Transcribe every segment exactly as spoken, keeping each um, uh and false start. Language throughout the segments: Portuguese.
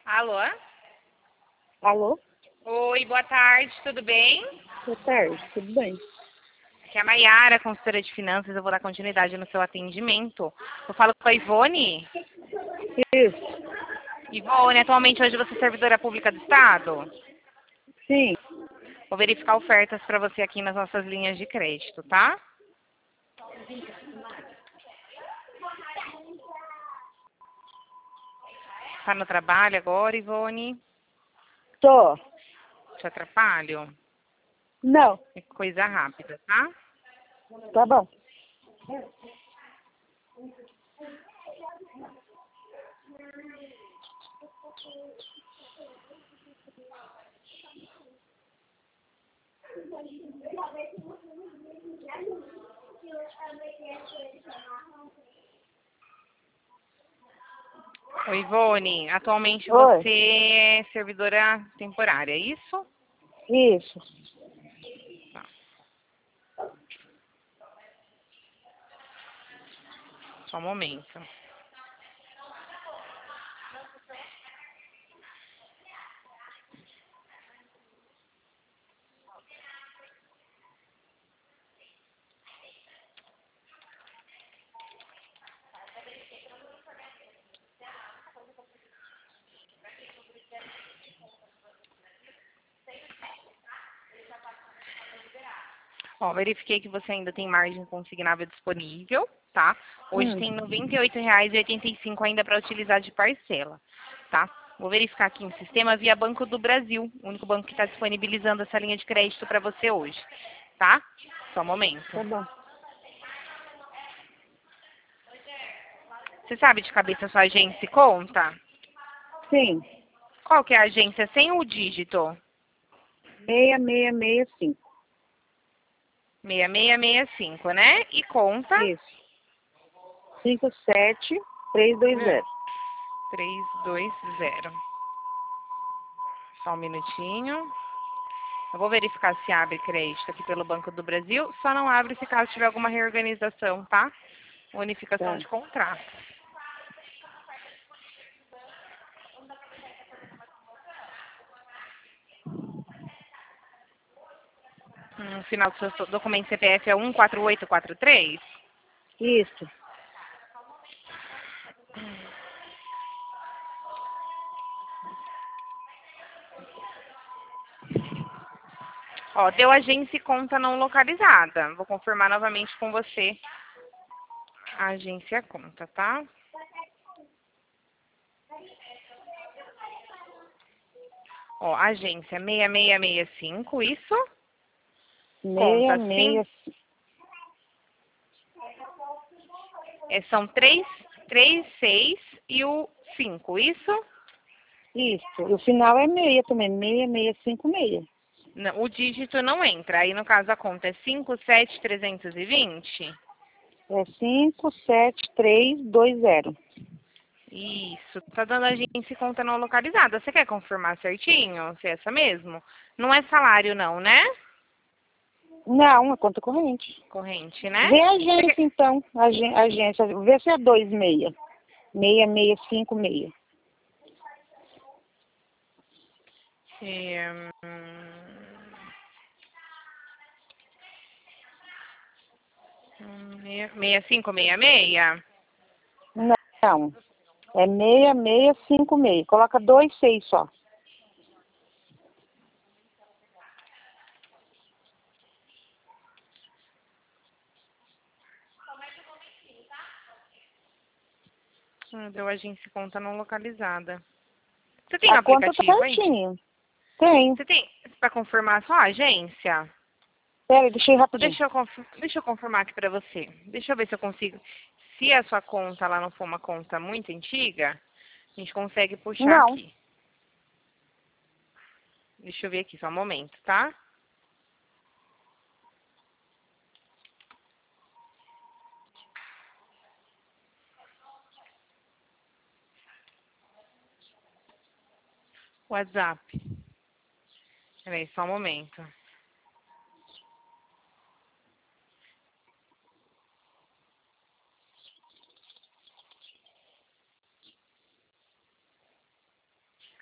Alô? Alô? Oi, boa tarde, tudo bem? Boa tarde, tudo bem? Aqui é a Maiara, consultora de finanças, eu vou dar continuidade no seu atendimento. Eu falo com a Ivone. Isso, Ivone, atualmente hoje você é servidora pública do Estado? sim. Vou verificar ofertas para você aqui nas nossas linhas de crédito, tá? Tá no trabalho agora, Ivone? Tô. Te atrapalho? Não, É coisa rápida, tá? tá bom. Oi, Ivone, atualmente Oi. você é servidora temporária, é isso? Isso. Tá. Só um momento. Ó, verifiquei que você ainda tem margem consignável disponível, tá? Hoje Hum. tem R noventa e oito reais e oitenta e cinco centavos ainda para utilizar de parcela, tá? Vou verificar aqui no sistema via Banco do Brasil, o único banco que está disponibilizando essa linha de crédito para você hoje, tá? Só um momento. Tá bom. Você sabe de cabeça a sua agência e conta? Sim. Qual que é a agência sem o dígito? seis seis seis cinco. seis seis seis cinco, né? E conta? Isso. cinco sete três dois zero. três dois zero. Só um minutinho. Eu vou verificar se abre crédito aqui pelo Banco do Brasil. Só não abre se caso tiver alguma reorganização, tá? Unificação Tá. de contrato. Hum, O final do seu documento C P F é um quatro oito quatro três. Isso. Ó, deu agência e conta não localizada. Vou confirmar novamente com você a agência e a conta, tá? Ó, agência seis seis seis cinco, isso? Conta sim. seis seis. É, são três, três, seis e o cinco, isso? Isso. E o final é meia também. seis seis cinco seis. Não, o dígito não entra. Aí, no caso, a conta é cinco sete trezentos e vinte. É cinco sete três dois zero. Isso. Tá dando agência e conta não localizada. Você quer confirmar certinho se é essa mesmo? Não é salário, não, né? Não, é conta corrente. Corrente, né? Vê a Você agência, quer... então. Agen- Agência. Vê se é dois seis. seis seis cinco seis. É, hum, hum, seis- seis cinco seis seis? Não. É seis seis cinco seis. Coloca dois seis só. Ah, deu agência e conta não localizada. Você tem o A conta tá aplicativo aí? certinho. Tem. Você tem para confirmar a sua agência? Pera, deixa eu ir rapidinho. Deixa eu, conf- deixa eu confirmar aqui para você. Deixa eu ver se eu consigo. Se a sua conta lá não for uma conta muito antiga, a gente consegue puxar Não. aqui. Deixa eu ver aqui só um momento, tá? WhatsApp. Peraí, só um momento.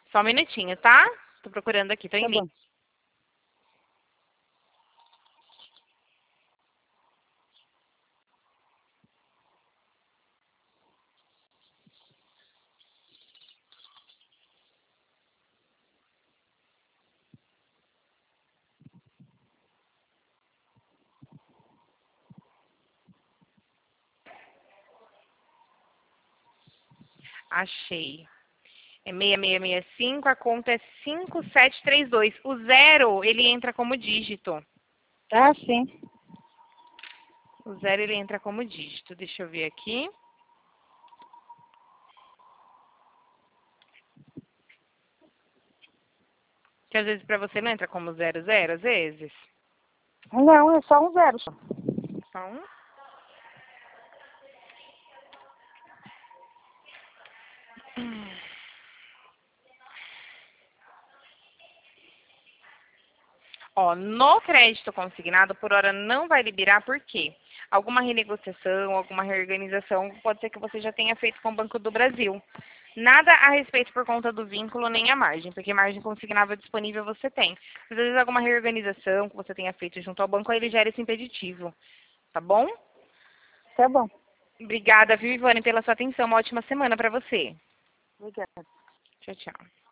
Só um minutinho, tá? Tô procurando aqui, tô em Tá linha. bom. Achei. É seis seis seis cinco, a conta é cinco sete três dois. O zero, ele entra como dígito. Ah, sim. O zero, ele entra como dígito. Deixa eu ver aqui. Que às vezes pra você não entra como zero, zero, às vezes. Não, é só um zero só. Só um. Ó, no crédito consignado, por hora não vai liberar, por quê? Alguma renegociação, alguma reorganização, pode ser que você já tenha feito com o Banco do Brasil. Nada a respeito por conta do vínculo nem a margem, porque margem consignável disponível você tem. Às vezes alguma reorganização que você tenha feito junto ao banco, aí ele gera esse impeditivo. Tá bom? Tá bom. Obrigada, viu, Ivane, pela sua atenção. Uma ótima semana para você. Obrigada. Tchau, tchau.